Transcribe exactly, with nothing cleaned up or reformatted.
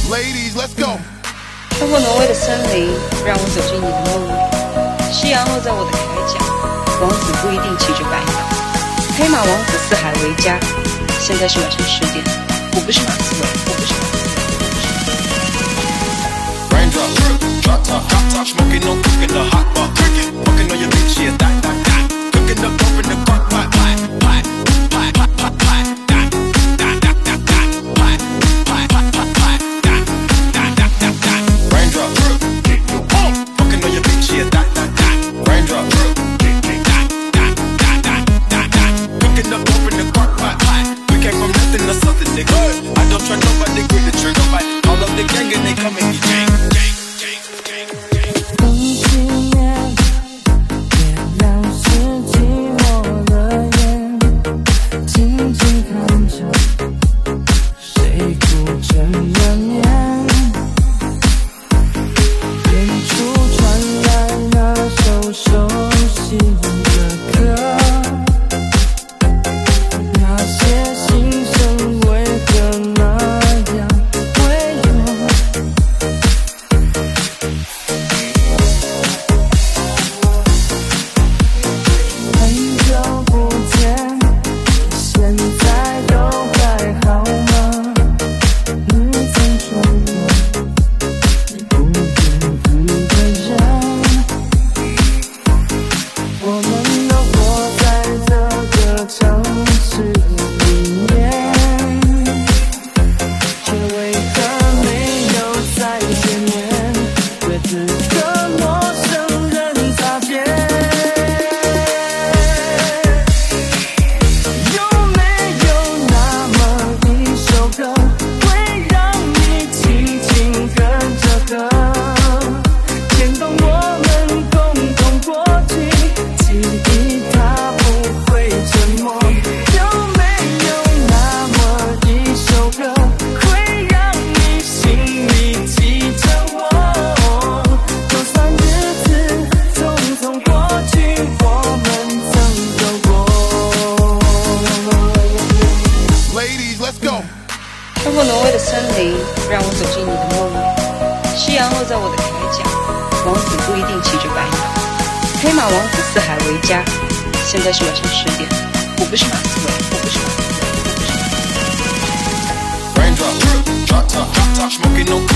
Ladies, let's go. 穿过挪威的森林，让我走进你的梦里。夕阳落在我的铠甲，王子不一定骑着白马。黑马王子四海为家。现在是晚上十点，我不是马刺猬，我不是马刺猬。 Raindrop, drop top, drop top, smoking on cooking the hot bar, cricket, fucking on your bitch, yeah, that, that, that. Cooking up dope in the crock pot, pot, pot, pot, pot, pot, pot, that, that, that, that, that, pot, pot, pot, pot, pot, that, that, that, that, that. Raindrop, fucking on your bitch, yeah, that, that, that. Raindrop, that, that, that, that, that, that. Cooking up dope in the crock pot, pot. We came from nothing to something, nigga. I don't try nobody, grip the trigger, fight all of the gang and they come and get gang, gang. 穿过挪威的森林，让我走进你的梦里。夕阳落在我的铠甲，王子不一定骑着白马。黑马王子四海为家。现在是晚上十点，我不是马刺猬，我不是马刺猬，我不是马刺猬。